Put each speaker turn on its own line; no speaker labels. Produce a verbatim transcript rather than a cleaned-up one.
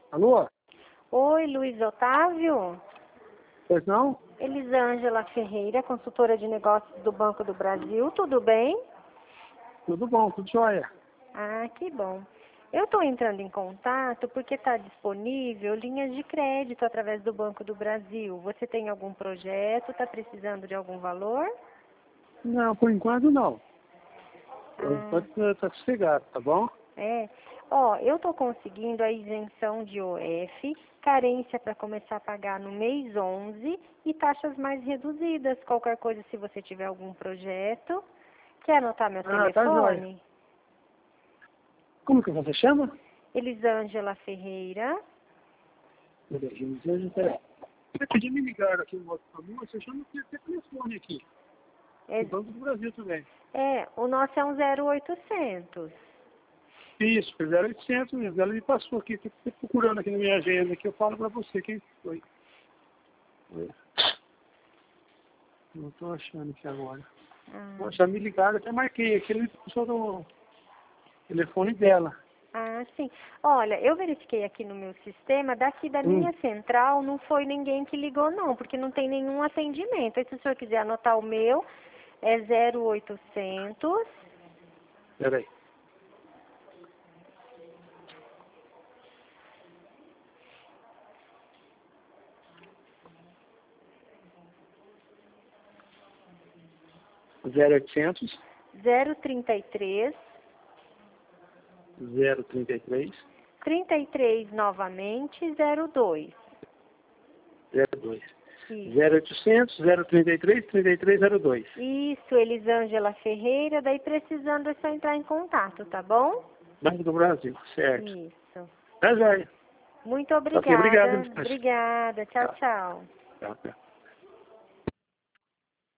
Alô?
Oi, Luiz Otávio?
Pois não?
Elisângela Ferreira, consultora de negócios do Banco do Brasil, tudo bem?
Tudo bom, tudo jóia.
Ah, que bom. Eu estou entrando em contato porque está disponível linhas de crédito através do Banco do Brasil. Você tem algum projeto? Está precisando de algum valor?
Não, por enquanto não. Por
Ah,
enquanto está sossegado, tá bom?
é. Ó, eu estou conseguindo a isenção de O F, carência para começar a pagar no mês onze e taxas mais reduzidas. Qualquer coisa, se você tiver algum projeto. Quer anotar meu
Ah, tá jóia.
telefone?
Como que você chama?
Elisângela Ferreira.
Você podia me ligar aqui no outro caminho, você chama que tem telefone aqui.
É,
Do Banco do Brasil também.
é, o nosso é um zero oitocentos.
Isso, zero oitocentos mesmo. Ela me passou aqui, estou procurando aqui na minha agenda, que eu falo pra você quem foi. Foi. Não estou achando aqui agora.
Ah,
Já me ligaram, até marquei aqui, ele passou no telefone dela.
ah, sim. Olha, eu verifiquei aqui no meu sistema, daqui da
Hum.
minha central não foi ninguém que ligou não, porque não tem nenhum atendimento. Aí se o senhor quiser anotar o meu, é zero oitocentos.
Peraí. zero oitocentos,
zero trinta e três.
zero trinta e três,
trinta e três novamente, zero dois.
zero dois.
Isso.
zero oitocentos, zero trinta e três, trinta e três zero dois.
Isso, Elisângela Ferreira, daí precisando é só entrar em contato, tá bom?
Banco do Brasil, certo.
Isso.
Tá, jóia.
Muito
Ok, obrigado.
obrigada. Obrigada. Tchau,
Tá,
tchau.
tá, tá.